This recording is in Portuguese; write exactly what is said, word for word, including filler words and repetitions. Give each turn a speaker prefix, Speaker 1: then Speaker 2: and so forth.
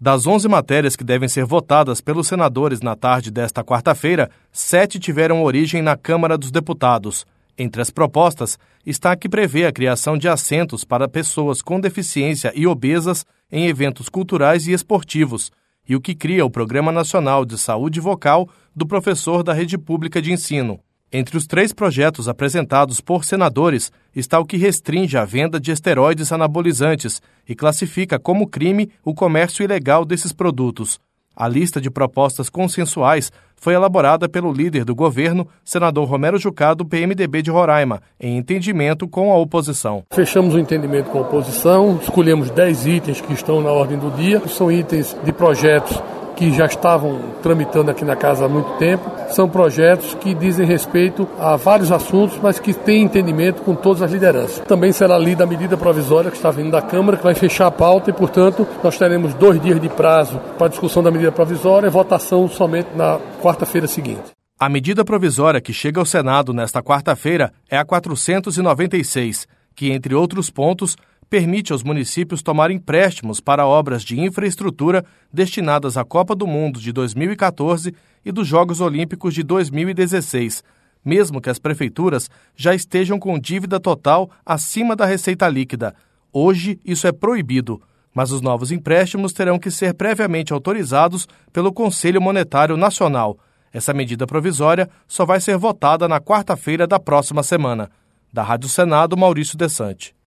Speaker 1: Das onze matérias que devem ser votadas pelos senadores na tarde desta quarta-feira, sete tiveram origem na Câmara dos Deputados. Entre as propostas está a que prevê a criação de assentos para pessoas com deficiência e obesas em eventos culturais e esportivos, e o que cria o Programa Nacional de Saúde Vocal do professor da Rede Pública de Ensino. Entre os três projetos apresentados por senadores está o que restringe a venda de esteroides anabolizantes e classifica como crime o comércio ilegal desses produtos. A lista de propostas consensuais foi elaborada pelo líder do governo, senador Romero Jucá, do P M D B de Roraima, em entendimento com a oposição.
Speaker 2: Fechamos o entendimento com a oposição, escolhemos dez itens que estão na ordem do dia, que são itens de projetos que já estavam tramitando aqui na casa há muito tempo. São projetos que dizem respeito a vários assuntos, mas que têm entendimento com todas as lideranças. Também será lida a medida provisória que está vindo da Câmara, que vai fechar a pauta e, portanto, nós teremos dois dias de prazo para a discussão da medida provisória e votação somente na quarta-feira seguinte.
Speaker 1: A medida provisória que chega ao Senado nesta quarta-feira é a quatrocentos e noventa e seis, que, entre outros pontos, permite aos municípios tomar empréstimos para obras de infraestrutura destinadas à Copa do Mundo de dois mil e quatorze e dos Jogos Olímpicos de dois mil e dezesseis, mesmo que as prefeituras já estejam com dívida total acima da receita líquida. Hoje, isso é proibido, mas os novos empréstimos terão que ser previamente autorizados pelo Conselho Monetário Nacional. Essa medida provisória só vai ser votada na quarta-feira da próxima semana. Da Rádio Senado, Maurício Desante.